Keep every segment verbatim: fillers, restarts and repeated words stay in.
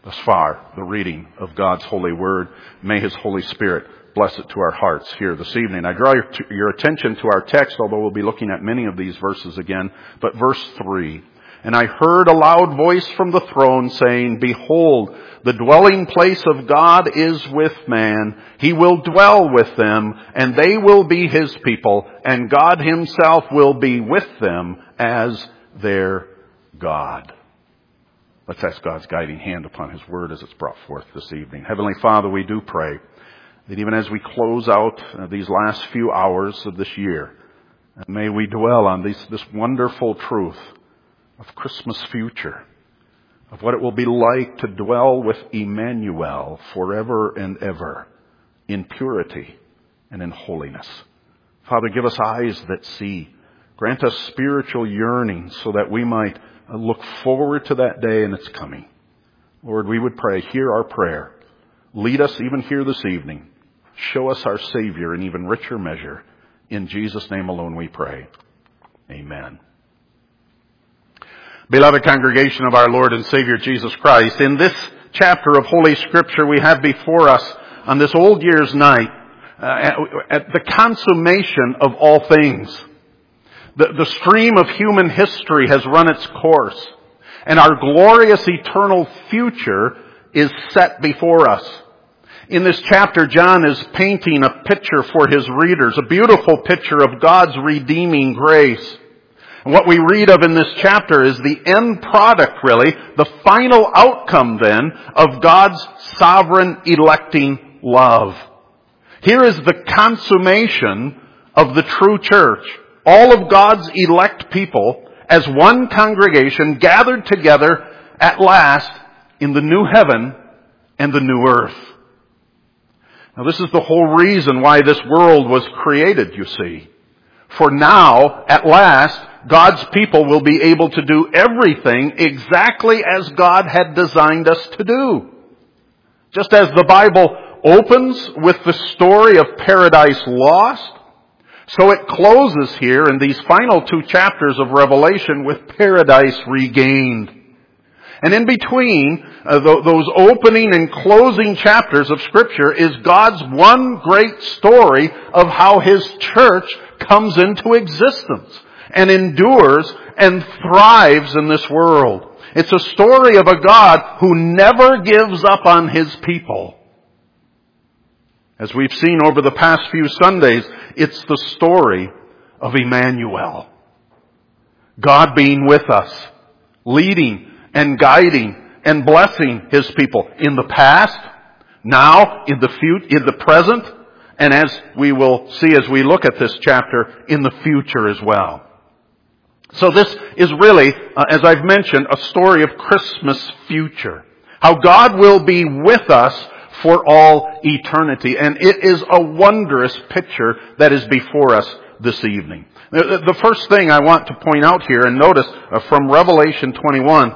Thus far, the reading of God's holy word. May His Holy Spirit bless it to our hearts here this evening. I draw your, your attention to our text, although we'll be looking at many of these verses again. But verse three. And I heard a loud voice from the throne saying, Behold, the dwelling place of God is with man. He will dwell with them, and they will be His people, and God Himself will be with them as their God. Let's ask God's guiding hand upon His word as it's brought forth this evening. Heavenly Father, we do pray that even as we close out uh, these last few hours of this year, uh, may we dwell on these, this wonderful truth of Christmas future, of what it will be like to dwell with Emmanuel forever and ever in purity and in holiness. Father, give us eyes that see. Grant us spiritual yearnings so that we might look forward to that day and its coming. Lord, we would pray, hear our prayer. Lead us even here this evening. Show us our Savior in even richer measure. In Jesus' name alone we pray. Amen. Beloved congregation of our Lord and Savior Jesus Christ, in this chapter of Holy Scripture we have before us on this old year's night uh, at, at the consummation of all things. The, the stream of human history has run its course, and our glorious eternal future is set before us. In this chapter, John is painting a picture for his readers, a beautiful picture of God's redeeming grace. And what we read of in this chapter is the end product, really, the final outcome then of God's sovereign electing love. Here is the consummation of the true church. All of God's elect people as one congregation gathered together at last in the new heaven and the new earth. Now this is the whole reason why this world was created, you see. For now, at last, God's people will be able to do everything exactly as God had designed us to do. Just as the Bible opens with the story of paradise lost, so it closes here in these final two chapters of Revelation with paradise regained. And in between uh, th- those opening and closing chapters of Scripture is God's one great story of how His church comes into existence and endures and thrives in this world. It's a story of a God who never gives up on His people. As we've seen over the past few Sundays, it's the story of Emmanuel. God being with us, leading and guiding and blessing His people in the past, now, in the future, in the present, and as we will see as we look at this chapter, in the future as well. So this is really, uh, as I've mentioned, a story of Christmas future. How God will be with us for all eternity. And it is a wondrous picture that is before us this evening. The first thing I want to point out here and notice from Revelation twenty-one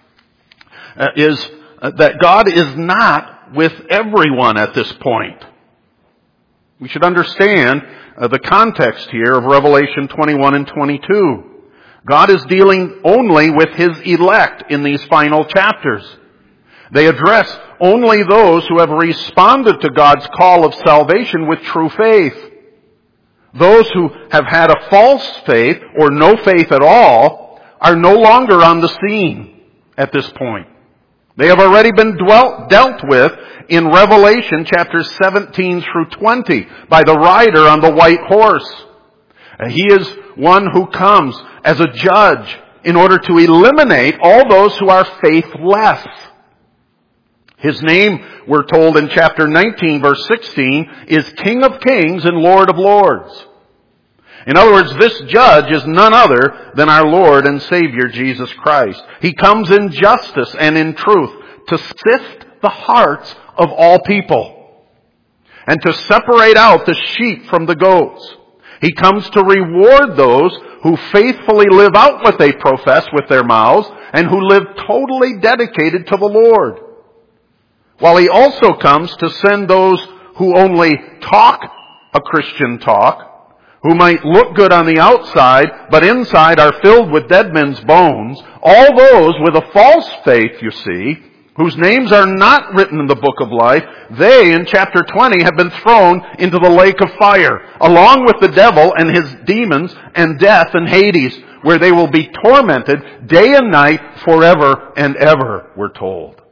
is that God is not with everyone at this point. We should understand the context here of Revelation twenty-one and twenty-two. God is dealing only with His elect in these final chapters. They address only those who have responded to God's call of salvation with true faith. Those who have had a false faith or no faith at all are no longer on the scene at this point. They have already been dwelt, dealt with in Revelation chapters seventeen through twenty by the rider on the white horse. He is one who comes as a judge in order to eliminate all those who are faithless. His name, we're told in chapter nineteen, verse sixteen, is King of Kings and Lord of Lords. In other words, this judge is none other than our Lord and Savior Jesus Christ. He comes in justice and in truth to sift the hearts of all people and to separate out the sheep from the goats. He comes to reward those who faithfully live out what they profess with their mouths and who live totally dedicated to the Lord. While He also comes to send those who only talk a Christian talk, who might look good on the outside, but inside are filled with dead men's bones, all those with a false faith, you see, whose names are not written in the book of life, they, in chapter twenty, have been thrown into the lake of fire, along with the devil and his demons and death and Hades, where they will be tormented day and night forever and ever, we're told.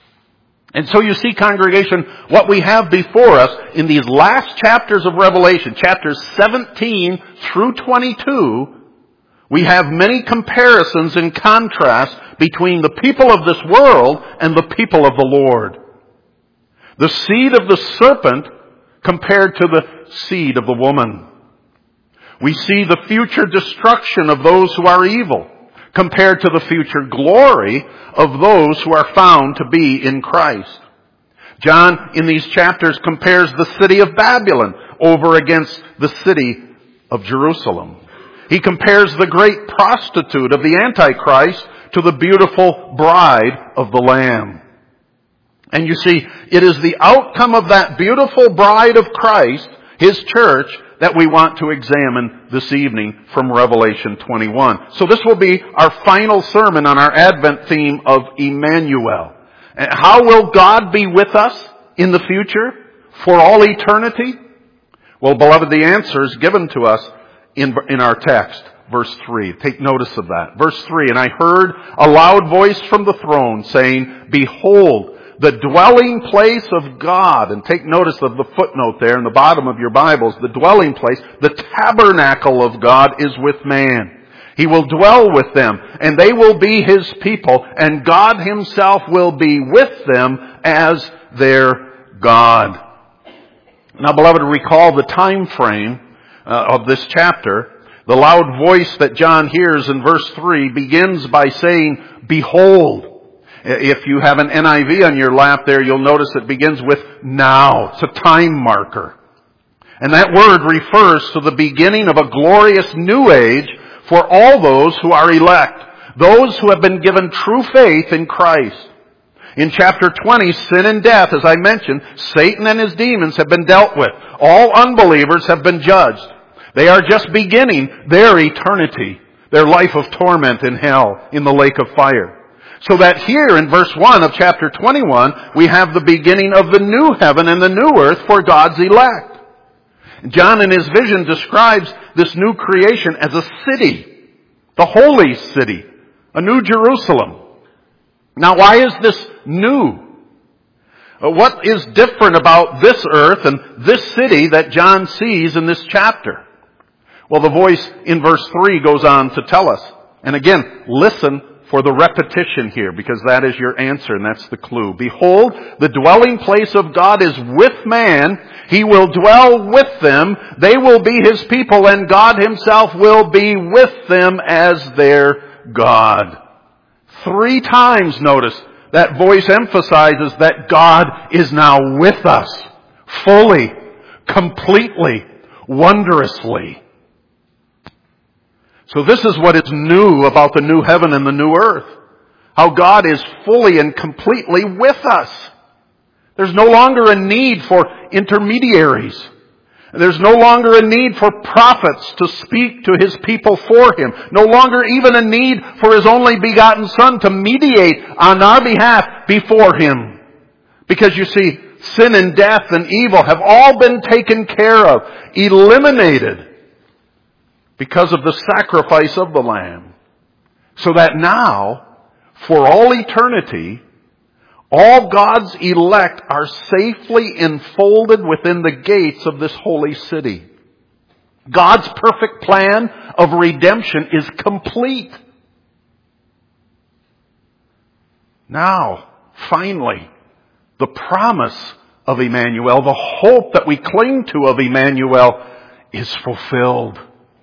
And so you see, congregation, what we have before us in these last chapters of Revelation, chapters seventeen through twenty-two, we have many comparisons and contrasts between the people of this world and the people of the Lord. The seed of the serpent compared to the seed of the woman. We see the future destruction of those who are evil compared to the future glory of those who are found to be in Christ. John, in these chapters, compares the city of Babylon over against the city of Jerusalem. He compares the great prostitute of the Antichrist to the beautiful bride of the Lamb. And you see, it is the outcome of that beautiful bride of Christ, His church, that we want to examine this evening from Revelation twenty-one. So this will be our final sermon on our Advent theme of Emmanuel. How will God be with us in the future for all eternity? Well, beloved, the answer is given to us in, in our text, verse three. Take notice of that. Verse three, and I heard a loud voice from the throne saying, Behold, the dwelling place of God. And take notice of the footnote there in the bottom of your Bibles. The dwelling place, the tabernacle of God is with man. He will dwell with them, and they will be His people, and God Himself will be with them as their God. Now, beloved, recall the time frame uh, of this chapter. The loud voice that John hears in verse three begins by saying, Behold. If you have an N I V on your lap there, you'll notice it begins with now. It's a time marker. And that word refers to the beginning of a glorious new age for all those who are elect, those who have been given true faith in Christ. In chapter twenty, sin and death, as I mentioned, Satan and his demons have been dealt with. All unbelievers have been judged. They are just beginning their eternity, their life of torment in hell, in the lake of fire. So that here in verse one of chapter twenty-one, we have the beginning of the new heaven and the new earth for God's elect. John in his vision describes this new creation as a city, the holy city, a new Jerusalem. Now, why is this new? What is different about this earth and this city that John sees in this chapter? Well, the voice in verse three goes on to tell us. And again, listen for the repetition here, because that is your answer, and that's the clue. Behold, the dwelling place of God is with man. He will dwell with them. They will be His people, and God Himself will be with them as their God. Three times, notice, that voice emphasizes that God is now with us, fully, completely, wondrously. So this is what is new about the new heaven and the new earth. How God is fully and completely with us. There's no longer a need for intermediaries. There's no longer a need for prophets to speak to His people for Him. No longer even a need for His only begotten Son to mediate on our behalf before Him. Because you see, sin and death and evil have all been taken care of, eliminated, because of the sacrifice of the Lamb. So that now, for all eternity, all God's elect are safely enfolded within the gates of this holy city. God's perfect plan of redemption is complete. Now, finally, the promise of Emmanuel, the hope that we cling to of Emmanuel, is fulfilled.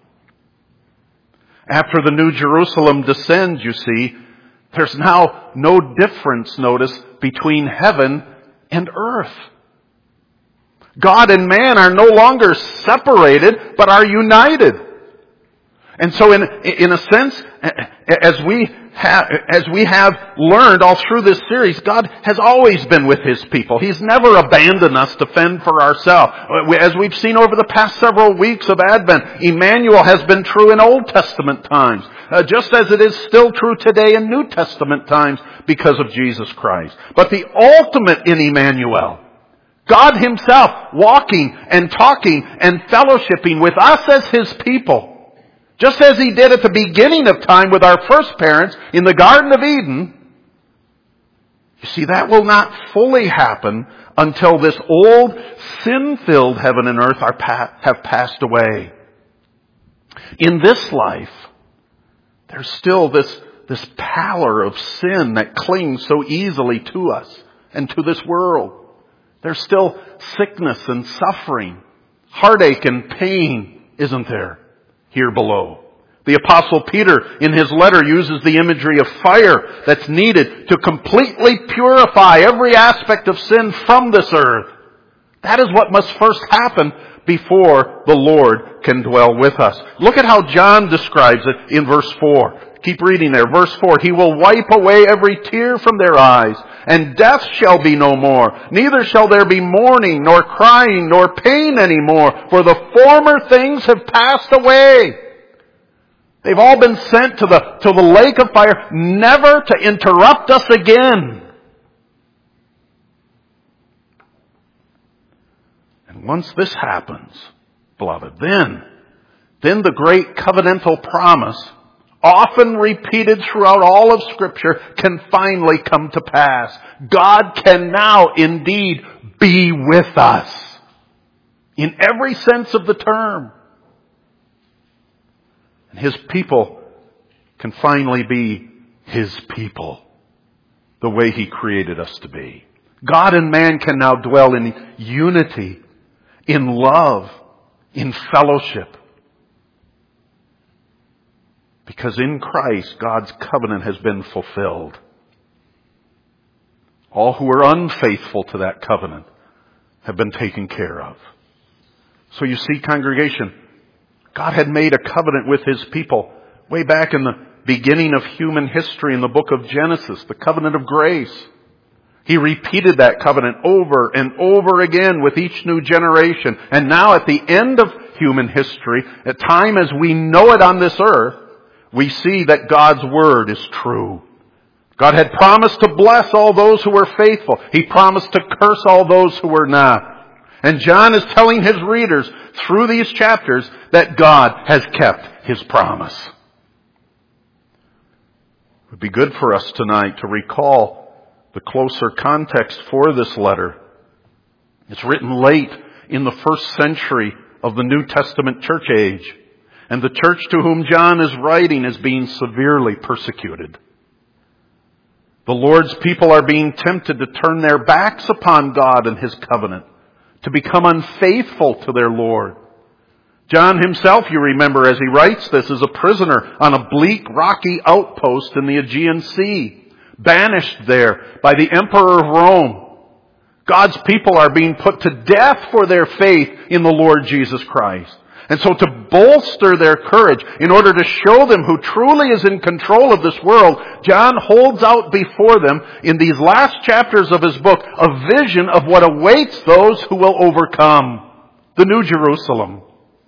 After the New Jerusalem descends, you see, there's now no difference, notice, between heaven and earth. God and man are no longer separated, but are united. And so in, in a sense, as we have, as we have learned all through this series, God has always been with His people. He's never abandoned us to fend for ourselves. As we've seen over the past several weeks of Advent, Emmanuel has been true in Old Testament times, uh, just as it is still true today in New Testament times because of Jesus Christ. But the ultimate in Emmanuel, God Himself walking and talking and fellowshipping with us as His people, just as He did at the beginning of time with our first parents in the Garden of Eden. You see, that will not fully happen until this old sin-filled heaven and earth are pa- have passed away. In this life, there's still this, this pallor of sin that clings so easily to us and to this world. There's still sickness and suffering, heartache and pain, isn't there? Here below. The Apostle Peter in his letter uses the imagery of fire that's needed to completely purify every aspect of sin from this earth. That is what must first happen before the Lord can dwell with us. Look at how John describes it in verse four. Keep reading there. Verse four, He will wipe away every tear from their eyes, and death shall be no more. Neither shall there be mourning, nor crying, nor pain anymore, for the former things have passed away. They've all been sent to the, to the lake of fire, never to interrupt us again. And once this happens, beloved, then, then the great covenantal promise, often repeated throughout all of Scripture, can finally come to pass. God can now indeed be with us in every sense of the term. And His people can finally be His people the way He created us to be. God and man can now dwell in unity, in love, in fellowship. Because in Christ, God's covenant has been fulfilled. All who are unfaithful to that covenant have been taken care of. So you see, congregation, God had made a covenant with His people way back in the beginning of human history in the book of Genesis, the covenant of grace. He repeated that covenant over and over again with each new generation. And now at the end of human history, at time as we know it on this earth, we see that God's word is true. God had promised to bless all those who were faithful. He promised to curse all those who were not. And John is telling his readers through these chapters that God has kept His promise. It would be good for us tonight to recall the closer context for this letter. It's written late in the first century of the New Testament church age. And the church to whom John is writing is being severely persecuted. The Lord's people are being tempted to turn their backs upon God and His covenant, to become unfaithful to their Lord. John himself, you remember, as he writes this, is a prisoner on a bleak, rocky outpost in the Aegean Sea, banished there by the Emperor of Rome. God's people are being put to death for their faith in the Lord Jesus Christ. And so to bolster their courage, in order to show them who truly is in control of this world, John holds out before them in these last chapters of his book a vision of what awaits those who will overcome, the New Jerusalem.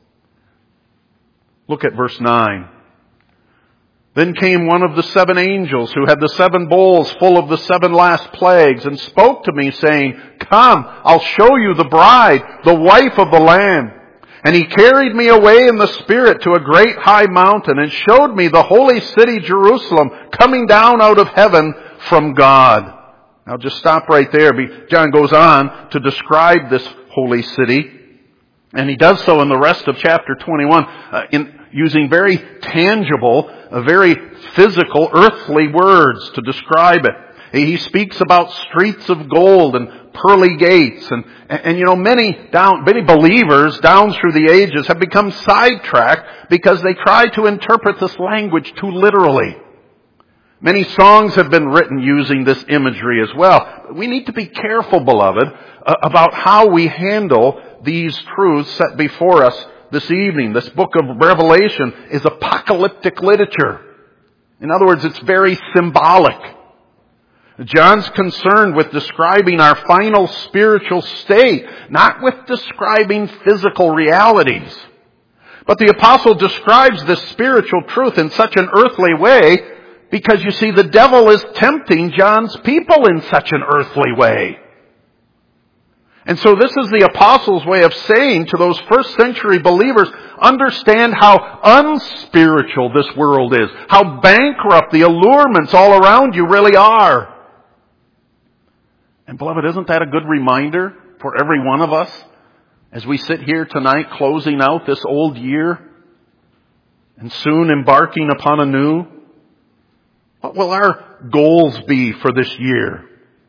Look at verse nine. Then came one of the seven angels who had the seven bowls full of the seven last plagues and spoke to me saying, Come, I'll show you the bride, the wife of the Lamb. And he carried me away in the Spirit to a great high mountain and showed me the holy city Jerusalem coming down out of heaven from God. Now just stop right there. John goes on to describe this holy city. And he does so in the rest of chapter twenty-one uh, in using very tangible, uh, very physical, earthly words to describe it. He speaks about streets of gold and pearly gates. And, and, and you know, many down, many believers down through the ages have become sidetracked because they try to interpret this language too literally. Many songs have been written using this imagery as well. We need to be careful, beloved, uh, about how we handle these truths set before us this evening, this book of Revelation, is apocalyptic literature. In other words, it's very symbolic. John's concerned with describing our final spiritual state, not with describing physical realities. But the apostle describes this spiritual truth in such an earthly way because, you see, the devil is tempting John's people in such an earthly way. And so this is the apostle's way of saying to those first century believers, understand how unspiritual this world is, how bankrupt the allurements all around you really are. And beloved, isn't that a good reminder for every one of us as we sit here tonight closing out this old year and soon embarking upon a new? What will our goals be for this year?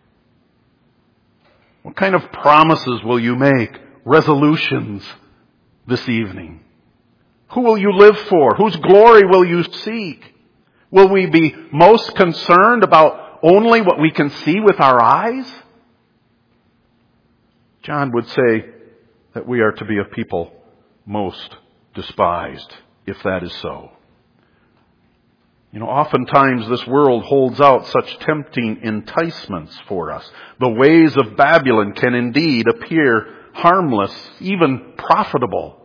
What kind of promises will you make? Resolutions this evening? Who will you live for? Whose glory will you seek? Will we be most concerned about only what we can see with our eyes? John would say that we are to be a people most despised, if that is so. You know, oftentimes this world holds out such tempting enticements for us. The ways of Babylon can indeed appear harmless, even profitable.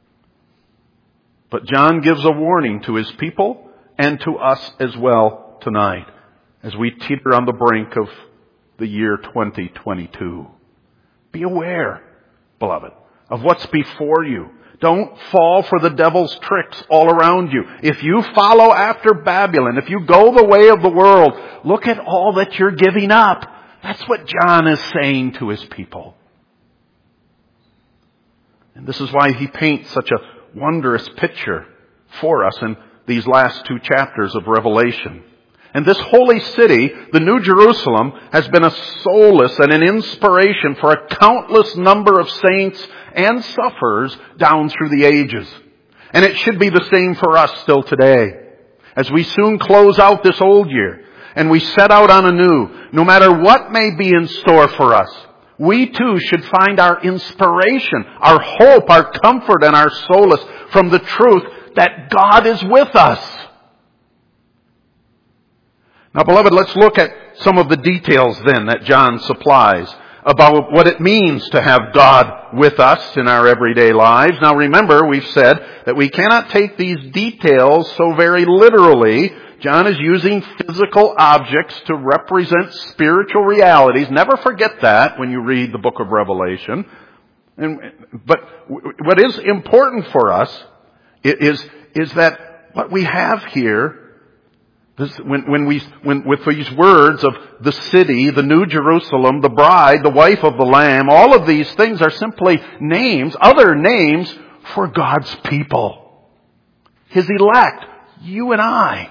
But John gives a warning to his people and to us as well tonight as we teeter on the brink of the year twenty twenty-two. Be aware, beloved, of what's before you. Don't fall for the devil's tricks all around you. If you follow after Babylon, if you go the way of the world, look at all that you're giving up. That's what John is saying to his people. And this is why he paints such a wondrous picture for us in these last two chapters of Revelation. And this holy city, the New Jerusalem, has been a solace and an inspiration for a countless number of saints and sufferers down through the ages. And it should be the same for us still today. As we soon close out this old year and we set out on a new, no matter what may be in store for us, we too should find our inspiration, our hope, our comfort, and our solace from the truth that God is with us. Now, beloved, let's look at some of the details then that John supplies about what it means to have God with us in our everyday lives. Now, remember, we've said that we cannot take these details so very literally. John is using physical objects to represent spiritual realities. Never forget that when you read the book of Revelation. And, but what is important for us is, is that what we have here, This, when, when we, when, with these words of the city, the New Jerusalem, the bride, the wife of the Lamb, all of these things are simply names, other names for God's people. His elect, you and I.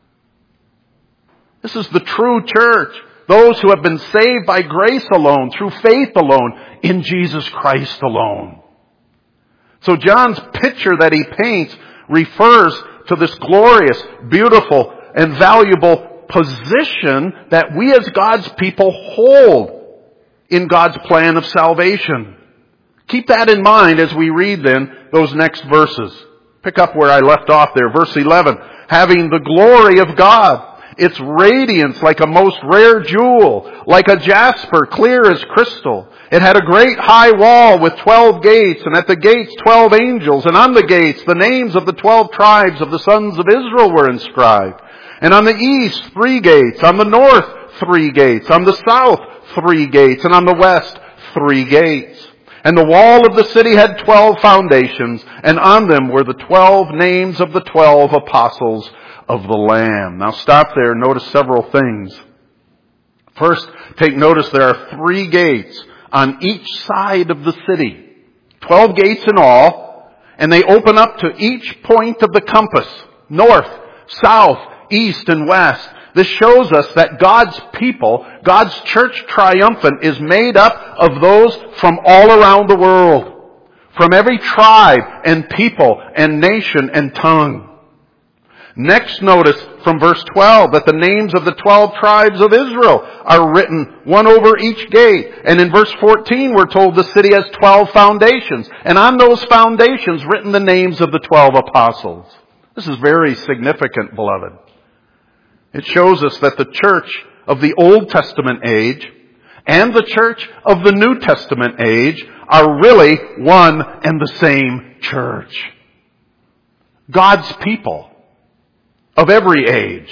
This is the true church. Those who have been saved by grace alone, through faith alone, in Jesus Christ alone. So John's picture that he paints refers to this glorious, beautiful, and valuable position that we as God's people hold in God's plan of salvation. Keep that in mind as we read then those next verses. Pick up where I left off there, verse eleven. Having the glory of God, its radiance like a most rare jewel, like a jasper, clear as crystal. It had a great high wall with twelve gates, and at the gates twelve angels, and on the gates the names of the twelve tribes of the sons of Israel were inscribed. And on the east, three gates. On the north, three gates. On the south, three gates. And on the west, three gates. And the wall of the city had twelve foundations, and on them were the twelve names of the twelve apostles of the Lamb. Now stop there and notice several things. First, take notice there are three gates on each side of the city. Twelve gates in all, and they open up to each point of the compass. North, south, east and west. This shows us that God's people, God's church triumphant, is made up of those from all around the world. From every tribe and people and nation and tongue. Next, notice from verse twelve that the names of the twelve tribes of Israel are written one over each gate. And in verse fourteen we're told the city has twelve foundations. And on those foundations written the names of the twelve apostles. This is very significant, beloved. It shows us that the church of the Old Testament age and the church of the New Testament age are really one and the same church. God's people of every age.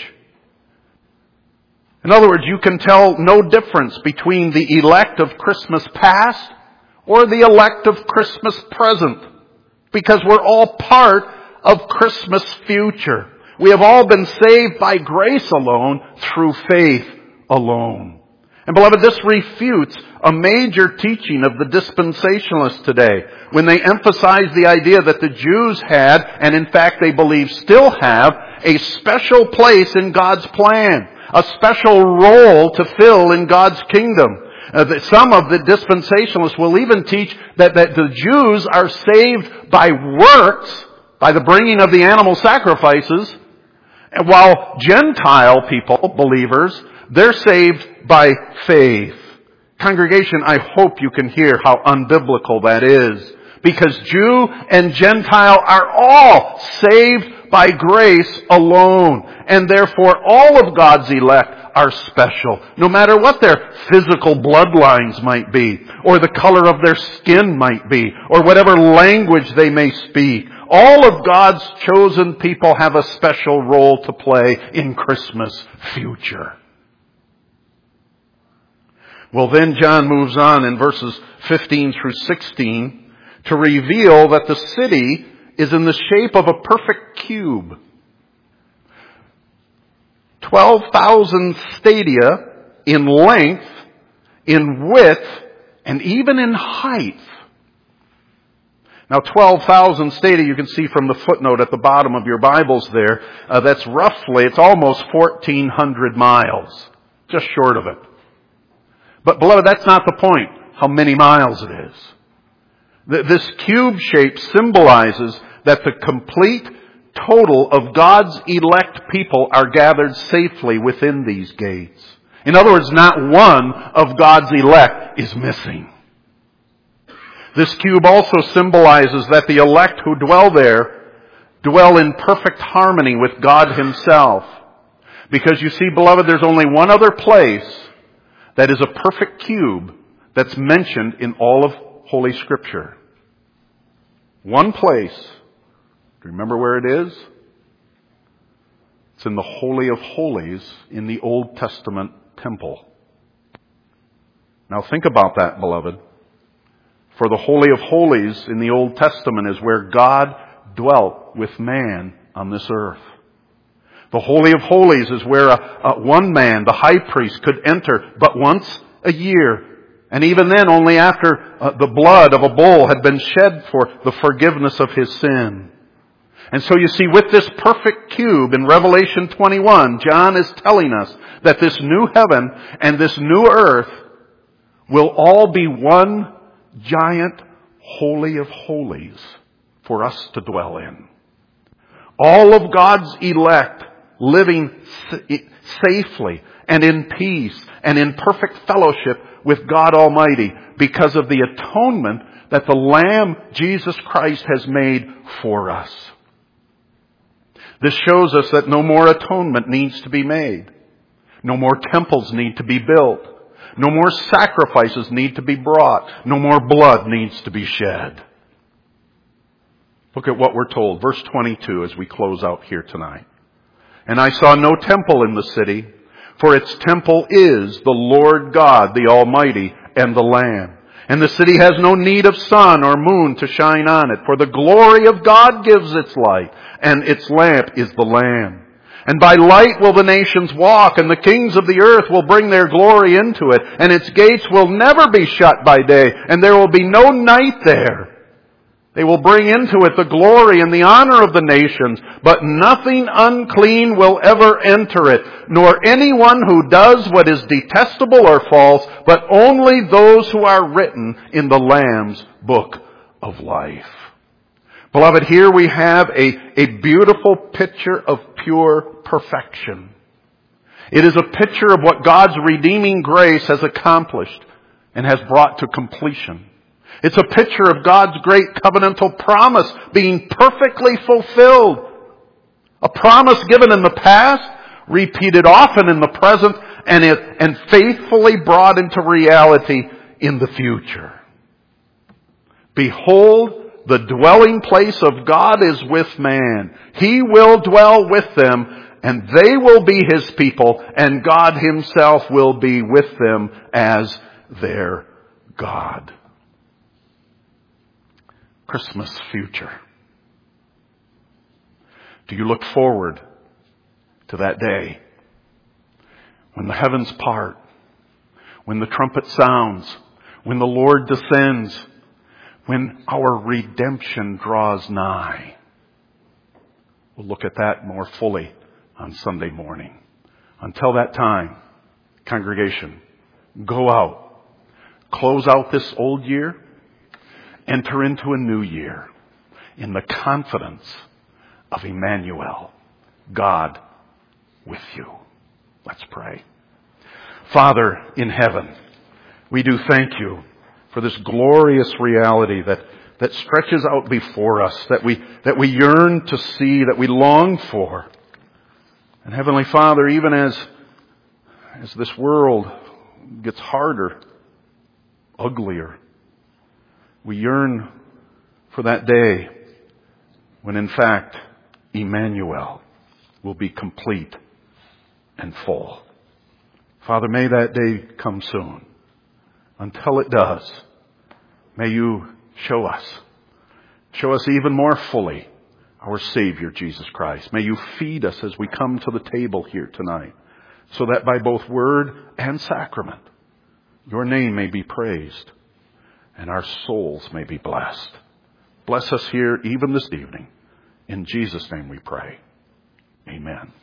In other words, you can tell no difference between the elect of Christmas past or the elect of Christmas present, because we're all part of Christmas future. We have all been saved by grace alone, through faith alone. And beloved, this refutes a major teaching of the dispensationalists today, when they emphasize the idea that the Jews had, and in fact they believe still have, a special place in God's plan, a special role to fill in God's kingdom. Uh, that some of the dispensationalists will even teach that, that the Jews are saved by works, by the bringing of the animal sacrifices, and while Gentile people, believers, they're saved by faith. Congregation, I hope you can hear how unbiblical that is. Because Jew and Gentile are all saved by grace alone. And therefore all of God's elect are special. No matter what their physical bloodlines might be, or the color of their skin might be, or whatever language they may speak. All of God's chosen people have a special role to play in Christmas future. Well, then John moves on in verses fifteen through sixteen to reveal that the city is in the shape of a perfect cube. twelve thousand stadia in length, in width, and even in height. Now, twelve thousand stadia, you can see from the footnote at the bottom of your Bibles there, uh, that's roughly, it's almost fourteen hundred miles. Just short of it. But beloved, that's not the point, how many miles it is. This cube shape symbolizes that the complete total of God's elect people are gathered safely within these gates. In other words, not one of God's elect is missing. This cube also symbolizes that the elect who dwell there dwell in perfect harmony with God Himself. Because you see, beloved, there's only one other place that is a perfect cube that's mentioned in all of Holy Scripture. One place. Do you remember where it is? It's in the Holy of Holies in the Old Testament temple. Now think about that, beloved. For the Holy of Holies in the Old Testament is where God dwelt with man on this earth. The Holy of Holies is where a, a one man, the high priest, could enter but once a year. And even then, only after uh, the blood of a bull had been shed for the forgiveness of his sin. And so you see, with this perfect cube in Revelation twenty-one, John is telling us that this new heaven and this new earth will all be one giant Holy of Holies for us to dwell in. All of God's elect living safely and in peace and in perfect fellowship with God Almighty because of the atonement that the Lamb Jesus Christ has made for us. This shows us that no more atonement needs to be made. No more temples need to be built. No more sacrifices need to be brought. No more blood needs to be shed. Look at what we're told. Verse twenty-two as we close out here tonight. And I saw no temple in the city, for its temple is the Lord God, the Almighty, and the Lamb. And the city has no need of sun or moon to shine on it, for the glory of God gives its light, and its lamp is the Lamb. And by light will the nations walk, and the kings of the earth will bring their glory into it, and its gates will never be shut by day, and there will be no night there. They will bring into it the glory and the honor of the nations, but nothing unclean will ever enter it, nor anyone who does what is detestable or false, but only those who are written in the Lamb's book of life. Beloved, here we have a, a beautiful picture of pure perfection. It is a picture of what God's redeeming grace has accomplished and has brought to completion. It's a picture of God's great covenantal promise being perfectly fulfilled. A promise given in the past, repeated often in the present, and, it, and faithfully brought into reality in the future. Behold, the dwelling place of God is with man. He will dwell with them, and they will be His people, and God Himself will be with them as their God. Christmas future. Do you look forward to that day when the heavens part, when the trumpet sounds, when the Lord descends, when our redemption draws nigh? We'll look at that more fully on Sunday morning. Until that time, congregation, go out, close out this old year, enter into a new year in the confidence of Emmanuel, God with you. Let's pray. Father in heaven, we do thank you for this glorious reality that, that stretches out before us, that we, that we yearn to see, that we long for. And Heavenly Father, even as, as this world gets harder, uglier, we yearn for that day when in fact Emmanuel will be complete and full. Father, may that day come soon. Until it does, may you show us, show us even more fully our Savior, Jesus Christ. May you feed us as we come to the table here tonight, so that by both word and sacrament, your name may be praised and our souls may be blessed. Bless us here even this evening. In Jesus' name we pray. Amen.